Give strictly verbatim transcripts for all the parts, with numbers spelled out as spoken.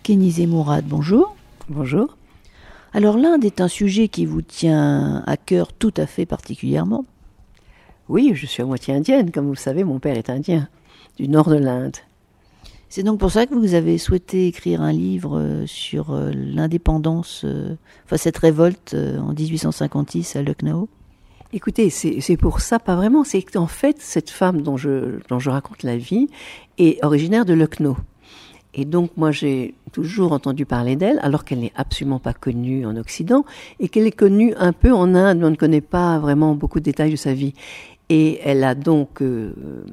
Kenizé Mourad, bonjour. Bonjour. Alors l'Inde est un sujet qui vous tient à cœur tout à fait particulièrement. Oui, je suis à moitié indienne. Comme vous le savez, mon père est indien, du nord de l'Inde. C'est donc pour ça que vous avez souhaité écrire un livre sur l'indépendance, euh, enfin cette révolte euh, en dix-huit cent cinquante-six à Lucknow. Écoutez, c'est, c'est pour ça, pas vraiment. C'est qu'en fait, cette femme dont je, dont je raconte la vie est originaire de Lucknow. Et donc, moi, j'ai toujours entendu parler d'elle, alors qu'elle n'est absolument pas connue en Occident, et qu'elle est connue un peu en Inde, mais on ne connaît pas vraiment beaucoup de détails de sa vie. Et elle a donc... Euh,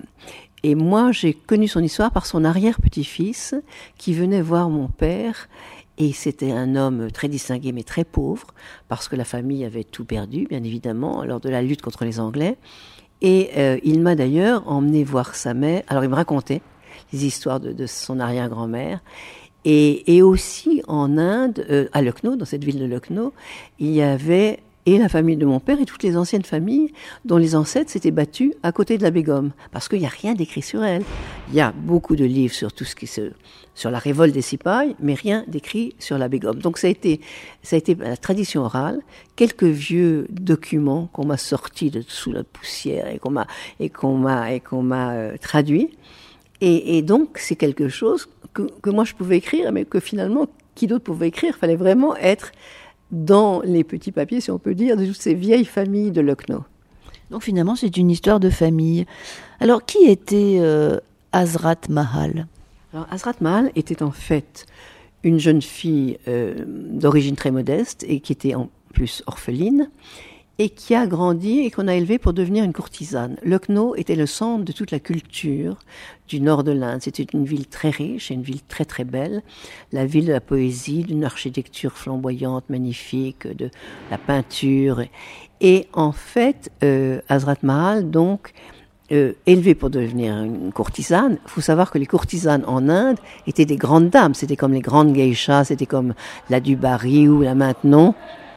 et moi, j'ai connu son histoire par son arrière-petit-fils, qui venait voir mon père, et c'était un homme très distingué, mais très pauvre, parce que la famille avait tout perdu, bien évidemment, lors de la lutte contre les Anglais. Et euh, il m'a d'ailleurs emmené voir sa mère. Alors, il me racontait les histoires de, de son arrière-grand-mère. Et, et aussi en Inde, euh, à Lucknow, dans cette ville de Lucknow, il y avait et la famille de mon père et toutes les anciennes familles dont les ancêtres s'étaient battus à côté de la Begum. Parce qu'il n'y a rien d'écrit sur elle. Il y a beaucoup de livres sur tout ce qui se, sur la révolte des Sipahs, mais rien d'écrit sur la Begum. Donc ça a été, ça a été la tradition orale, quelques vieux documents qu'on m'a sortis de sous la poussière et qu'on m'a, et qu'on m'a, et qu'on m'a euh, traduit. Et, et donc, c'est quelque chose que, que moi je pouvais écrire, mais que finalement, qui d'autre pouvait écrire? Il fallait vraiment être dans les petits papiers, si on peut dire, de toutes ces vieilles familles de Lucknow. Donc finalement, c'est une histoire de famille. Alors, qui était euh, Hazrat Mahal? Alors, Hazrat Mahal était en fait une jeune fille euh, d'origine très modeste et qui était en plus orpheline, et qui a grandi et qu'on a élevé pour devenir une courtisane. Lucknow était le centre de toute la culture du nord de l'Inde. C'était une ville très riche et une ville très très belle. La ville de la poésie, d'une architecture flamboyante, magnifique, de la peinture. Et en fait, euh, Hazrat Mahal, donc, euh, élevée pour devenir une courtisane, il faut savoir que les courtisanes en Inde étaient des grandes dames. C'était comme les grandes geishas, c'était comme la Dubarry ou la Maintenon.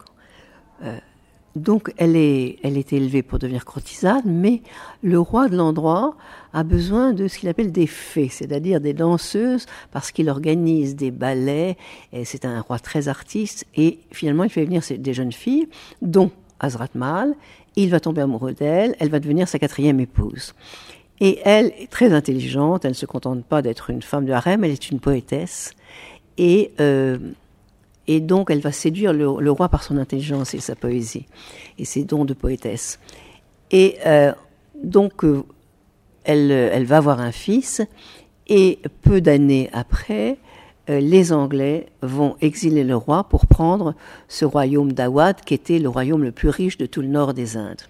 Euh, Donc, elle est, elle est élevée pour devenir courtisane, mais le roi de l'endroit a besoin de ce qu'il appelle des fées, c'est-à-dire des danseuses, parce qu'il organise des ballets, et c'est un roi très artiste, et finalement, il fait venir des jeunes filles, dont Hazrat Mahal, il va tomber amoureux d'elle, elle va devenir sa quatrième épouse. Et elle est très intelligente, elle ne se contente pas d'être une femme de harem, elle est une poétesse, et... Euh, Et donc, elle va séduire le, le roi par son intelligence et sa poésie, et ses dons de poétesse. Et euh, donc, euh, elle, elle va avoir un fils, et peu d'années après, euh, les Anglais vont exiler le roi pour prendre ce royaume d'Awadh, qui était le royaume le plus riche de tout le nord des Indes.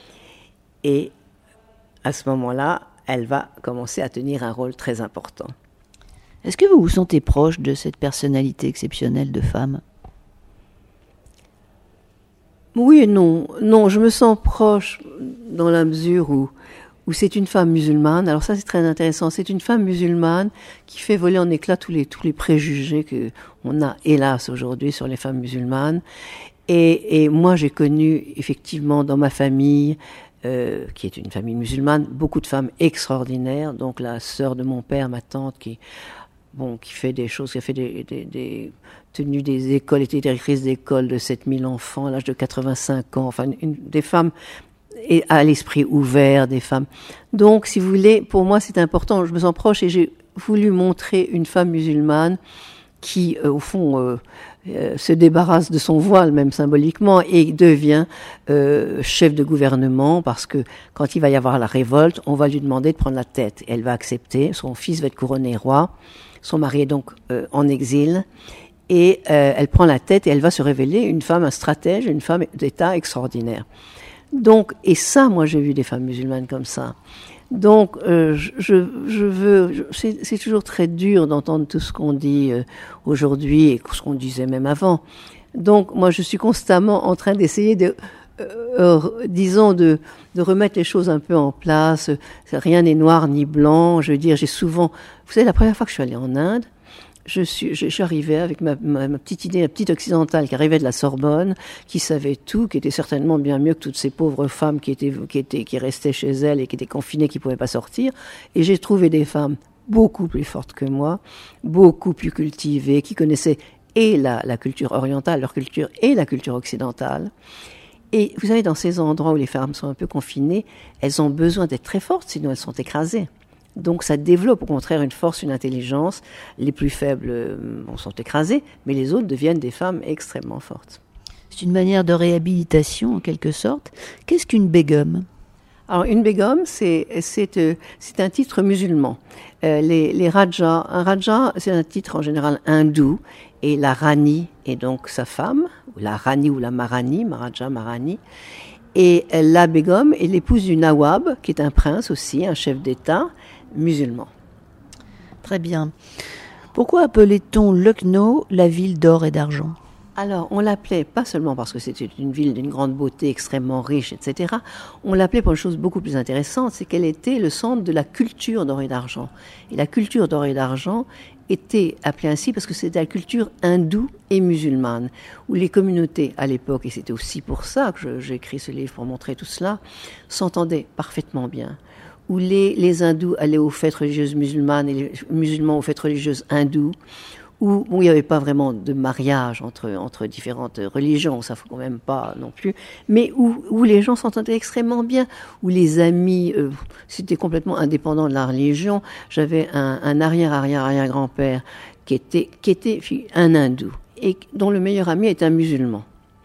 Et à ce moment-là, elle va commencer à tenir un rôle très important. Est-ce que vous vous sentez proche de cette personnalité exceptionnelle de femme? Oui et non. Non, je me sens proche dans la mesure où, où c'est une femme musulmane. Alors ça, c'est très intéressant. C'est une femme musulmane qui fait voler en éclats tous les, tous les préjugés qu'on a, hélas, aujourd'hui sur les femmes musulmanes. Et, et moi, j'ai connu, effectivement, dans ma famille, euh, qui est une famille musulmane, beaucoup de femmes extraordinaires. Donc la sœur de mon père, ma tante, qui... Bon, qui fait des choses, qui a fait des, des, des tenues des écoles, était directrice d'école de sept mille enfants à l'âge de quatre-vingt-cinq ans, enfin, une, des femmes et à l'esprit ouvert, des femmes. Donc, si vous voulez, pour moi, c'est important, je me sens proche et j'ai voulu montrer une femme musulmane qui, euh, au fond, euh, euh, se débarrasse de son voile, même symboliquement, et devient euh, chef de gouvernement, parce que quand il va y avoir la révolte, on va lui demander de prendre la tête. Et elle va accepter, son fils va être couronné roi. Son mari est donc euh, en exil et euh, elle prend la tête et elle va se révéler une femme, un stratège, une femme d'État extraordinaire. Donc, et ça, moi, j'ai vu des femmes musulmanes comme ça. Donc, euh, je, je veux, je, c'est, c'est toujours très dur d'entendre tout ce qu'on dit euh, aujourd'hui et ce qu'on disait même avant. Donc, moi, je suis constamment en train d'essayer de Euh, euh, disons, de, de remettre les choses un peu en place. Rien n'est noir ni blanc. Je veux dire, j'ai souvent... Vous savez, la première fois que je suis allée en Inde, je suis, je, je suis arrivée avec ma, ma, ma petite idée, la petite occidentale qui arrivait de la Sorbonne, qui savait tout, qui était certainement bien mieux que toutes ces pauvres femmes qui étaient, qui étaient, qui restaient chez elles et qui étaient confinées, qui ne pouvaient pas sortir. Et j'ai trouvé des femmes beaucoup plus fortes que moi, beaucoup plus cultivées, qui connaissaient et la, la culture orientale, leur culture, et la culture occidentale. Et vous savez, dans ces endroits où les femmes sont un peu confinées, elles ont besoin d'être très fortes, sinon elles sont écrasées. Donc ça développe au contraire une force, une intelligence. Les plus faibles euh, sont écrasées, mais les autres deviennent des femmes extrêmement fortes. C'est une manière de réhabilitation en quelque sorte. Qu'est-ce qu'une begum ? Alors une begum, c'est, c'est, euh, c'est un titre musulman. Euh, les, les rajas, un raja, c'est un titre en général hindou, et la rani est donc sa femme, ou la rani ou la marani, Maharaja Marani. Et la begum est l'épouse du nawab, qui est un prince aussi, un chef d'État musulman. Très bien. Pourquoi appelait-on Lucknow la ville d'or et d'argent ? Alors, on l'appelait pas seulement parce que c'était une ville d'une grande beauté, extrêmement riche, et cetera. On l'appelait pour une chose beaucoup plus intéressante, c'est qu'elle était le centre de la culture d'or et d'argent. Et la culture d'or et d'argent était appelée ainsi parce que c'était la culture hindoue et musulmane, où les communautés à l'époque, et c'était aussi pour ça que je, j'ai écrit ce livre pour montrer tout cela, s'entendaient parfaitement bien. Où les, les hindous allaient aux fêtes religieuses musulmanes et les musulmans aux fêtes religieuses hindoues, où bon, il n'y avait pas vraiment de mariage entre, entre différentes religions, ça ne faut quand même pas non plus, mais où, où les gens s'entendaient extrêmement bien, où les amis, euh, c'était complètement indépendant de la religion. J'avais un, un arrière-arrière-arrière-grand-père qui était, qui était un hindou, et dont le meilleur ami est un musulman.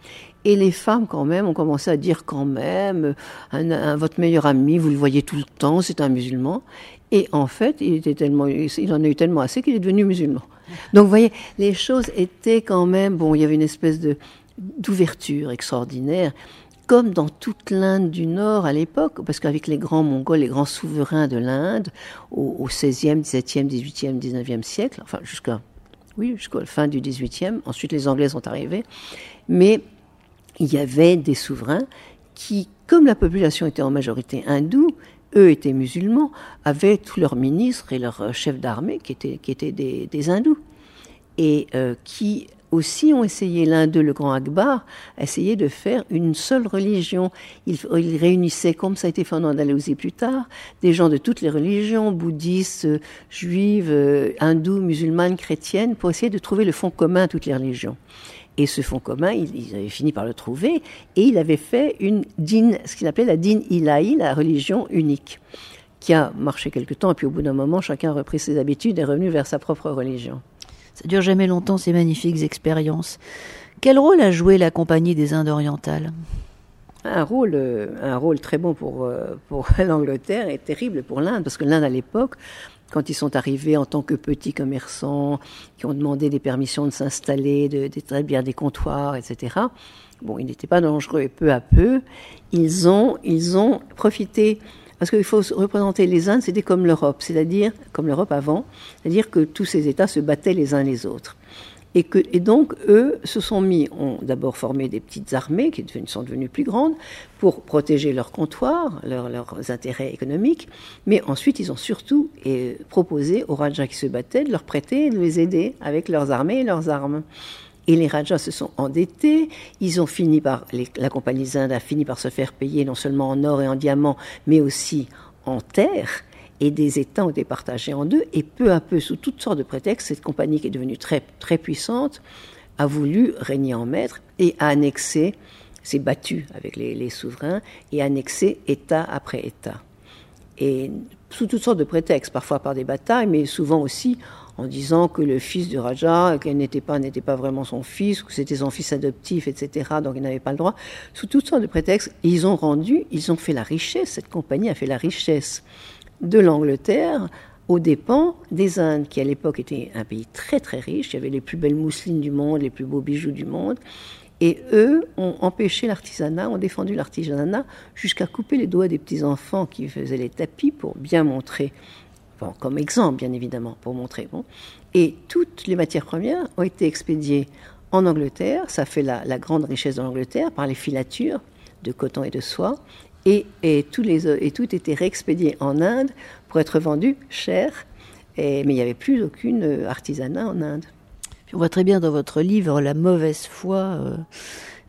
Et les femmes, quand même, ont commencé à dire quand même, un, un, votre meilleur ami, vous le voyez tout le temps, c'est un musulman. Et en fait, il, était tellement, il en a eu tellement assez qu'il est devenu musulman. Donc, vous voyez, les choses étaient quand même, bon, il y avait une espèce de, d'ouverture extraordinaire, comme dans toute l'Inde du Nord à l'époque, parce qu'avec les grands Mongols, les grands souverains de l'Inde, au, au seizième, dix-septième, dix-huitième, dix-neuvième siècle, enfin, jusqu'à, oui, jusqu'à la fin du dix-huitième, ensuite les Anglais sont arrivés, mais il y avait des souverains qui, comme la population était en majorité hindoue, eux étaient musulmans, avaient tous leurs ministres et leurs chefs d'armée qui étaient, qui étaient des, des hindous. Et euh, qui aussi ont essayé, l'un d'eux, le grand Akbar, a essayé de faire une seule religion. Il, il réunissait, comme ça a été fait en Andalousie plus tard, des gens de toutes les religions, bouddhistes, juives, euh, hindous, musulmanes, chrétiennes, pour essayer de trouver le fond commun à toutes les religions. Et ce fond commun, ils avaient fini par le trouver, et il avait fait une din, ce qu'il appelait la din ilahi, la religion unique, qui a marché quelque temps, et puis au bout d'un moment, chacun a repris ses habitudes et est revenu vers sa propre religion. Ça dure jamais longtemps, ces magnifiques expériences. Quel rôle a joué la Compagnie des Indes orientales ? Un rôle, un rôle très bon pour, pour l'Angleterre et terrible pour l'Inde, parce que l'Inde, à l'époque, quand ils sont arrivés en tant que petits commerçants, qui ont demandé des permissions de s'installer, de, d'établir des comptoirs, et cetera, bon, ils n'étaient pas dangereux, et peu à peu, ils ont, ils ont profité, parce qu'il faut représenter les Indes, c'était comme l'Europe, c'est-à-dire, comme l'Europe avant, c'est-à-dire que tous ces États se battaient les uns les autres. Et, que, et donc, eux se sont mis, ont d'abord formé des petites armées qui sont devenues plus grandes pour protéger leurs comptoirs, leurs, leurs intérêts économiques, mais ensuite, ils ont surtout et, proposé aux Rajas qui se battaient de leur prêter et de les aider avec leurs armées et leurs armes. Et les Rajas se sont endettés, ils ont fini par, les, la Compagnie des Indes a fini par se faire payer non seulement en or et en diamants, mais aussi en terre. Et des États ont été partagés en deux, et peu à peu, sous toutes sortes de prétextes, cette compagnie qui est devenue très, très puissante a voulu régner en maître et a annexé, s'est battue avec les, les souverains, et a annexé État après État. Et sous toutes sortes de prétextes, parfois par des batailles, mais souvent aussi en disant que le fils du Raja, qu'elle n'était pas, n'était pas vraiment son fils, que c'était son fils adoptif, et cetera, donc il n'avait pas le droit. Sous toutes sortes de prétextes, ils ont rendu, ils ont fait la richesse, cette compagnie a fait la richesse de l'Angleterre aux dépens des Indes, qui à l'époque était un pays très très riche, il y avait les plus belles mousselines du monde, les plus beaux bijoux du monde, et eux ont empêché l'artisanat, ont défendu l'artisanat jusqu'à couper les doigts des petits-enfants qui faisaient les tapis pour bien montrer, bon, comme exemple bien évidemment, pour montrer. Bon. Et toutes les matières premières ont été expédiées en Angleterre, ça fait la, la grande richesse de l'Angleterre, par les filatures de coton et de soie, Et, et, tous les, et tout était réexpédié en Inde pour être vendu cher, et, mais il n'y avait plus aucune artisanat en Inde. Puis on voit très bien dans votre livre la mauvaise foi euh,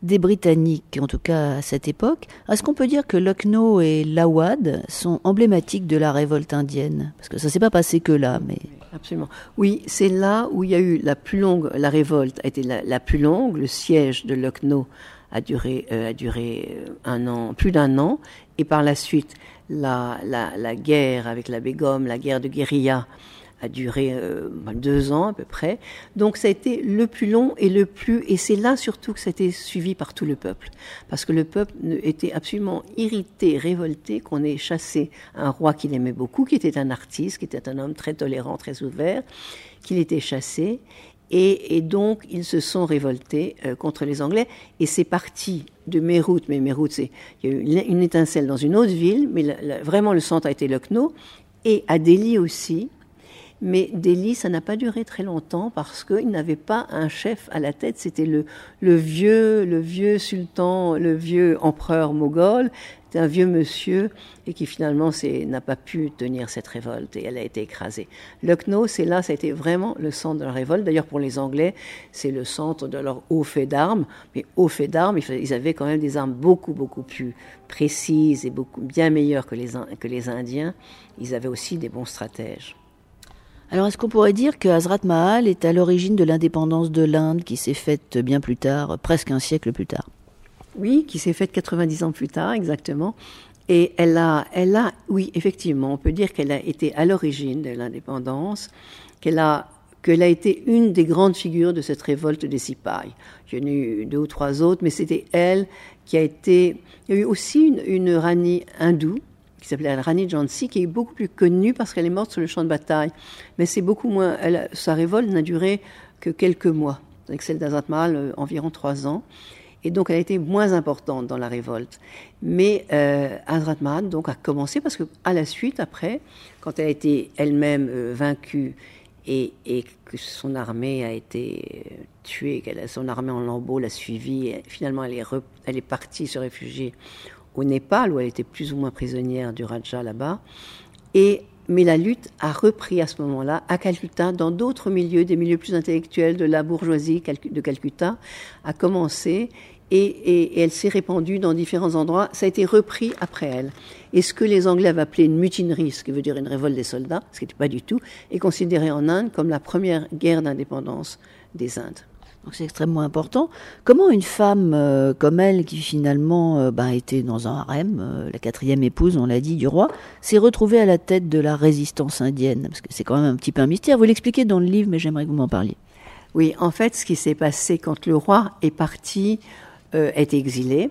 des Britanniques, en tout cas à cette époque. Est-ce qu'on peut dire que Lucknow et l'Awad sont emblématiques de la révolte indienne? Parce que ça ne s'est pas passé que là, mais... Absolument. Oui, c'est là où il y a eu la plus longue, la révolte a été la, la plus longue. Le siège de Lucknow a duré, euh, a duré un an, plus d'un an. Et par la suite, la, la, la guerre avec la Begum, la guerre de guérilla, a duré euh, deux ans à peu près. Donc ça a été le plus long et le plus... Et c'est là surtout que ça a été suivi par tout le peuple. Parce que le peuple était absolument irrité, révolté qu'on ait chassé un roi qu'il aimait beaucoup, qui était un artiste, qui était un homme très tolérant, très ouvert, qu'il était chassé. Et, et donc ils se sont révoltés euh, contre les Anglais. Et c'est parti de Meerut. Mais Meerut, c'est... il y a eu une, une étincelle dans une autre ville, mais la, la, vraiment le centre a été Lucknow. Et à Delhi aussi. Mais Delhi, ça n'a pas duré très longtemps parce qu'il n'avait pas un chef à la tête. C'était le, le vieux, le vieux sultan, le vieux empereur moghol. C'était un vieux monsieur et qui finalement c'est, n'a pas pu tenir cette révolte et elle a été écrasée. Lucknow, c'est là, ça a été vraiment le centre de la révolte. D'ailleurs, pour les Anglais, c'est le centre de leur haut fait d'armes. Mais haut fait d'armes, ils avaient quand même des armes beaucoup, beaucoup plus précises et beaucoup bien meilleures que les, que les Indiens. Ils avaient aussi des bons stratèges. Alors, est-ce qu'on pourrait dire que Hazrat Mahal est à l'origine de l'indépendance de l'Inde qui s'est faite bien plus tard, presque un siècle plus tard? Oui, qui s'est faite quatre-vingt-dix ans plus tard, exactement. Et elle a, elle a, oui, effectivement, on peut dire qu'elle a été à l'origine de l'indépendance, qu'elle a, qu'elle a été une des grandes figures de cette révolte des Sipahs. Il y en a eu deux ou trois autres, mais c'était elle qui a été... Il y a eu aussi une, une Rani hindoue, qui s'appelait Rani Jhansi, qui est beaucoup plus connue parce qu'elle est morte sur le champ de bataille. Mais c'est beaucoup moins... Elle, sa révolte n'a duré que quelques mois, avec celle d'Hazrat Mahal, euh, environ trois ans. Et donc, elle a été moins importante dans la révolte. Mais euh, Hazrat Mahal, donc, a commencé parce qu'à la suite, après, quand elle a été elle-même euh, vaincue et, et que son armée a été euh, tuée, qu'elle a, son armée en lambeaux l'a suivie, et finalement, elle est, re, elle est partie se réfugier au Népal, où elle était plus ou moins prisonnière du Raja là-bas. Et, mais la lutte a repris à ce moment-là, à Calcutta, dans d'autres milieux, des milieux plus intellectuels de la bourgeoisie de Calcutta, a commencé et, et, et elle s'est répandue dans différents endroits. Ça a été repris après elle. Et ce que les Anglais avaient appelé une mutinerie, ce qui veut dire une révolte des soldats, ce qui n'était pas du tout, est considéré en Inde comme la première guerre d'indépendance des Indes. Donc c'est extrêmement important. Comment une femme euh, comme elle, qui finalement euh, bah, était dans un harem, euh, la quatrième épouse, on l'a dit, du roi, s'est retrouvée à la tête de la résistance indienne? Parce que c'est quand même un petit peu un mystère. Vous l'expliquez dans le livre, mais j'aimerais que vous m'en parliez. Oui, en fait, ce qui s'est passé quand le roi est parti, euh, est exilé,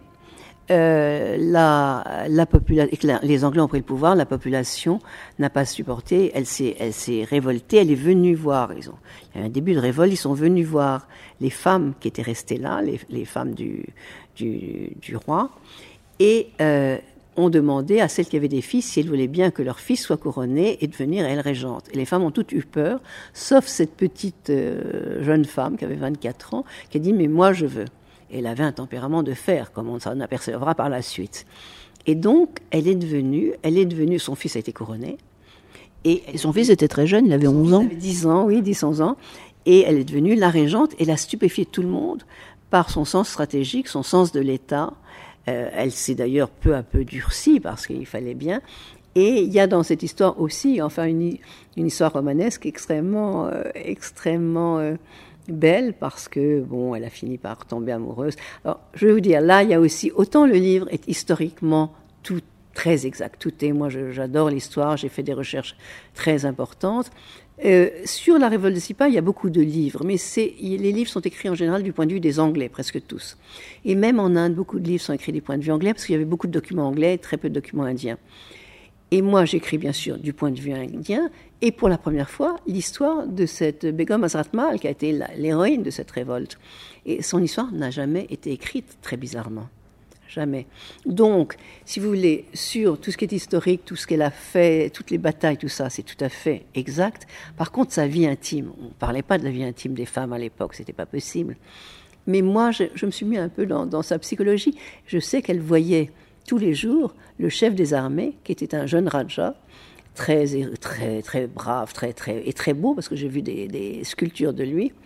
euh, la, la population, les Anglais ont pris le pouvoir, la population n'a pas supporté, elle s'est, elle s'est révoltée, elle est venue voir, ils ont, il y a un début de révolte, ils sont venus voir les femmes qui étaient restées là, les, les femmes du, du, du roi, et euh, ont demandé à celles qui avaient des fils si elles voulaient bien que leur fils soit couronné et devenir elles régentes. Et les femmes ont toutes eu peur, sauf cette petite euh, jeune femme qui avait vingt-quatre ans, qui a dit « mais moi je veux ». Elle avait un tempérament de fer, comme on s'en apercevra par la suite. Et donc, elle est devenue, elle est devenue, son fils a été couronné. Et, et son fils était très jeune, il avait onze ans. Il avait dix ans, oui, dix, onze ans. Et elle est devenue la régente. Elle a stupéfié tout le monde par son sens stratégique, son sens de l'État. Euh, elle s'est d'ailleurs peu à peu durcie parce qu'il fallait bien. Et il y a dans cette histoire aussi, enfin, une, une histoire romanesque extrêmement, euh, extrêmement euh, belle parce que, bon, elle a fini par tomber amoureuse. Alors, je vais vous dire, là, il y a aussi, autant le livre est historiquement tout très exact, tout est, moi, je, j'adore l'histoire, j'ai fait des recherches très importantes. Euh, sur la révolte des Sipahs, il y a beaucoup de livres, mais c'est, les livres sont écrits en général du point de vue des Anglais, presque tous. Et même en Inde, beaucoup de livres sont écrits du point de vue anglais, parce qu'il y avait beaucoup de documents anglais et très peu de documents indiens. Et moi, j'écris bien sûr du point de vue indien, et pour la première fois, l'histoire de cette Begum Hazrat Mahal, qui a été la, l'héroïne de cette révolte. Et son histoire n'a jamais été écrite, très bizarrement. Jamais. Donc, si vous voulez, sur tout ce qui est historique, tout ce qu'elle a fait, toutes les batailles, tout ça, c'est tout à fait exact. Par contre, sa vie intime, on ne parlait pas de la vie intime des femmes à l'époque, c'était pas possible. Mais moi, je, je me suis mis un peu dans, dans sa psychologie. Je sais qu'elle voyait tous les jours le chef des armées, qui était un jeune Raja, très, très, très brave, très, très, et très beau, parce que j'ai vu des, des sculptures de lui.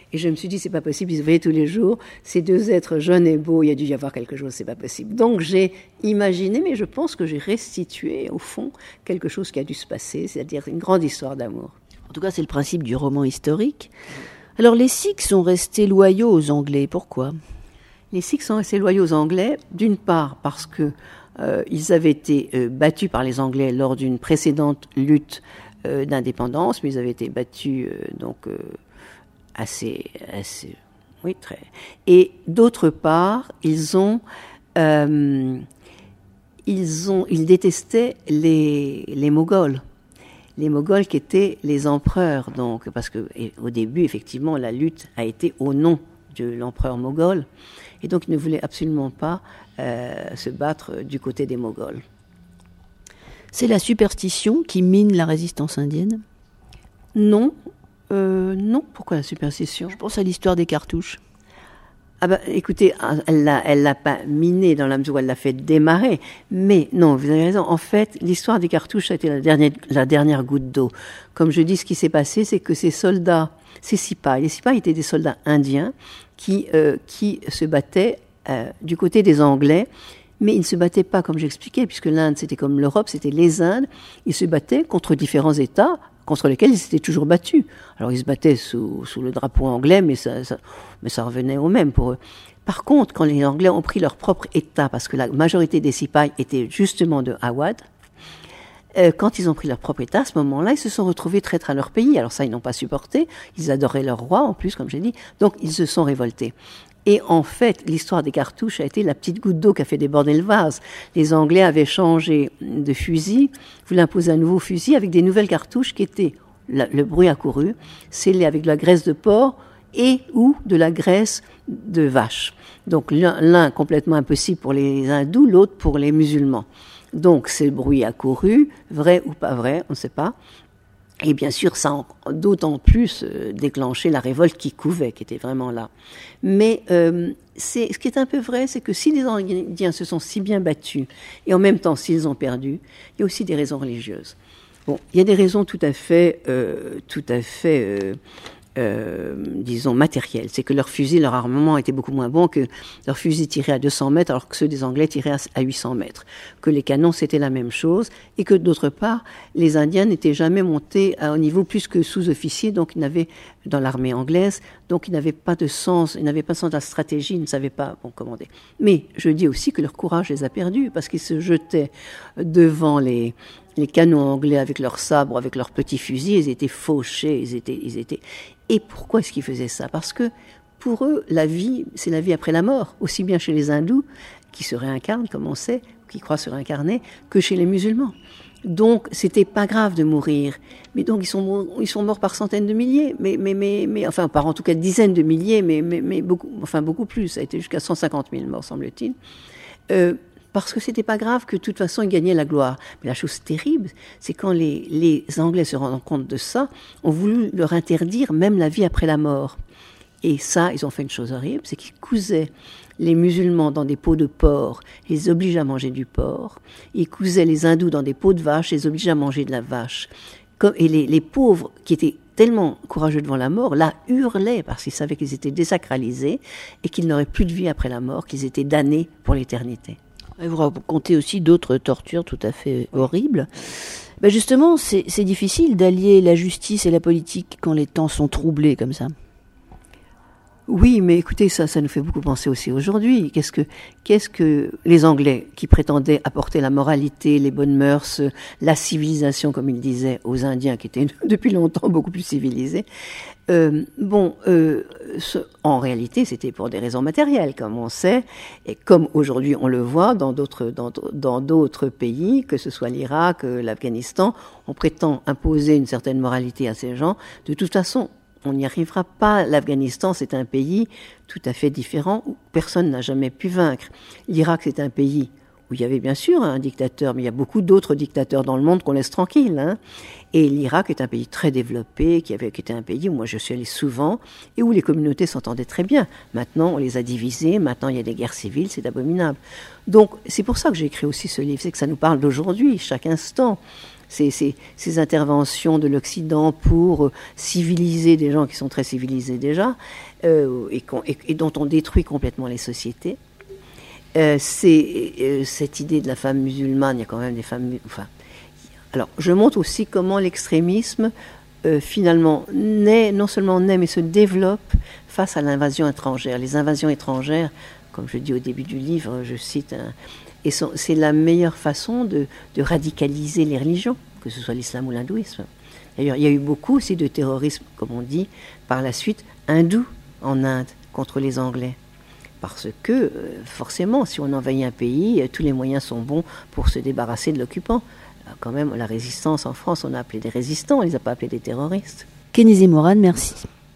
Et je me suis dit, c'est pas possible, ils se voyaient tous les jours, ces deux êtres jeunes et beaux, il y a dû y avoir quelque chose, c'est pas possible. Donc j'ai imaginé, mais je pense que j'ai restitué, au fond, quelque chose qui a dû se passer, c'est-à-dire une grande histoire d'amour. En tout cas, c'est le principe du roman historique. Alors les Sikhs sont restés loyaux aux Anglais, pourquoi ? Les Sikhs sont restés loyaux aux Anglais, d'une part parce que euh, ils avaient été euh, battus par les Anglais lors d'une précédente lutte euh, d'indépendance, mais ils avaient été battus euh, donc euh, assez, assez, oui très. Et d'autre part, ils ont, euh, ils ont, ils détestaient les les Moghols. Les Moghols qui étaient les empereurs, donc, parce que au début, effectivement, la lutte a été au nom de l'empereur moghol, et donc ils ne voulaient absolument pas euh, se battre du côté des Moghols. C'est la superstition qui mine la résistance indienne ? Non, euh, non. Pourquoi la superstition ? Je pense à l'histoire des cartouches. Ah ben, écoutez, elle l'a, elle l'a pas miné dans la mesure où elle l'a fait démarrer. Mais non, vous avez raison. En fait, l'histoire des cartouches a été la dernière, la dernière goutte d'eau. Comme je dis, ce qui s'est passé, c'est que ces soldats, ces sipahs, les sipahs étaient des soldats indiens qui, euh, qui se battaient euh, du côté des Anglais. Mais ils ne se battaient pas, comme j'expliquais, puisque l'Inde, c'était comme l'Europe, c'était les Indes. Ils se battaient contre différents États, contre lesquels ils s'étaient toujours battus. Alors, ils se battaient sous, sous le drapeau anglais, mais ça, ça, mais ça revenait au même pour eux. Par contre, quand les Anglais ont pris leur propre État, parce que la majorité des Sipahs étaient justement de Awadh, euh, quand ils ont pris leur propre État, à ce moment-là, ils se sont retrouvés traîtres à leur pays. Alors ça, ils n'ont pas supporté. Ils adoraient leur roi, en plus, comme j'ai dit. Donc, ils se sont révoltés. Et en fait, l'histoire des cartouches a été la petite goutte d'eau qui a fait déborder le vase. Les Anglais avaient changé de fusil, voulaient imposer un nouveau fusil avec des nouvelles cartouches qui étaient, la, le bruit accouru, scellées avec de la graisse de porc et ou de la graisse de vache. Donc l'un, l'un complètement impossible pour les hindous, l'autre pour les musulmans. Donc c'est bruit accouru, vrai ou pas vrai, on ne sait pas. Et bien sûr, ça a d'autant plus euh, déclenché la révolte qui couvait, qui était vraiment là. Mais euh, c'est, ce qui est un peu vrai, c'est que si les Indiens se sont si bien battus, et en même temps s'ils ont perdu, il y a aussi des raisons religieuses. Bon, il y a des raisons tout à fait, euh, tout à fait, euh, euh, disons, matérielles. C'est que leurs fusils, leur armement était beaucoup moins bon, que leurs fusils tiraient à deux cents mètres, alors que ceux des Anglais tiraient à huit cents mètres. Que les canons, c'était la même chose, et que d'autre part, les Indiens n'étaient jamais montés à un niveau plus que sous-officiers, donc ils n'avaient, dans l'armée anglaise, donc ils n'avaient pas de sens, ils n'avaient pas de sens de la stratégie, ils ne savaient pas bon, commander. Mais je dis aussi que leur courage les a perdus, parce qu'ils se jetaient devant les, les canons anglais avec leurs sabres, avec leurs petits fusils, ils étaient fauchés, ils étaient, ils étaient... Et pourquoi est-ce qu'ils faisaient ça ? Parce que pour eux, la vie, c'est la vie après la mort, aussi bien chez les hindous, qui se réincarnent, comme on sait, qui croient se réincarner, que chez les musulmans. Donc, c'était pas grave de mourir. Mais donc, ils sont, ils sont morts par centaines de milliers, mais, mais, mais, mais, enfin, par en tout cas dizaines de milliers, mais, mais, mais beaucoup, enfin, beaucoup plus. Ça a été jusqu'à cent cinquante mille morts, semble-t-il. Euh, parce que c'était pas grave que de toute façon ils gagnaient la gloire. Mais la chose terrible, c'est quand les, les Anglais se rendant compte de ça, ont voulu leur interdire même la vie après la mort. Et ça, ils ont fait une chose horrible, c'est qu'ils cousaient les musulmans dans des peaux de porc, ils les obligeaient à manger du porc. Ils cousaient les hindous dans des peaux de vache, ils les obligeaient à manger de la vache. Et les, les pauvres, qui étaient tellement courageux devant la mort, là, hurlaient parce qu'ils savaient qu'ils étaient désacralisés et qu'ils n'auraient plus de vie après la mort, qu'ils étaient damnés pour l'éternité. Et vous racontez aussi d'autres tortures tout à fait horribles. Ben justement, c'est, c'est difficile d'allier la justice et la politique quand les temps sont troublés comme ça. Oui, mais écoutez, ça, ça nous fait beaucoup penser aussi aujourd'hui. Qu'est-ce que, qu'est-ce que les Anglais, qui prétendaient apporter la moralité, les bonnes mœurs, la civilisation, comme ils disaient aux Indiens, qui étaient depuis longtemps beaucoup plus civilisés, euh, bon, euh, ce, en réalité, c'était pour des raisons matérielles, comme on sait, et comme aujourd'hui on le voit dans d'autres, dans, dans d'autres pays, que ce soit l'Irak, l'Afghanistan, on prétend imposer une certaine moralité à ces gens. De toute façon, on n'y arrivera pas. L'Afghanistan, c'est un pays tout à fait différent où personne n'a jamais pu vaincre. L'Irak, c'est un pays où il y avait bien sûr un dictateur, mais il y a beaucoup d'autres dictateurs dans le monde qu'on laisse tranquilles. Hein. Et l'Irak est un pays très développé, qui, avait, qui était un pays où moi je suis allée souvent et où les communautés s'entendaient très bien. Maintenant, on les a divisées, maintenant il y a des guerres civiles, c'est abominable. Donc, c'est pour ça que j'ai écrit aussi ce livre, c'est que ça nous parle d'aujourd'hui, chaque instant. ces, ces, ces interventions de l'Occident pour euh, civiliser des gens qui sont très civilisés déjà, euh, et, et, et dont on détruit complètement les sociétés. Euh, c'est euh, cette idée de la femme musulmane, il y a quand même des femmes... Enfin, alors, je montre aussi comment l'extrémisme, euh, finalement, naît, non seulement naît, mais se développe face à l'invasion étrangère. Les invasions étrangères, comme je dis au début du livre, je cite, un, et sont, c'est la meilleure façon de, de radicaliser les religions, que ce soit l'islam ou l'hindouisme. D'ailleurs, il y a eu beaucoup aussi de terrorisme, comme on dit, par la suite, hindou en Inde, contre les Anglais. Parce que, forcément, si on envahit un pays, tous les moyens sont bons pour se débarrasser de l'occupant. Quand même, la résistance en France, on a appelé des résistants, on ne les a pas appelés des terroristes. Kénésie Morane, merci.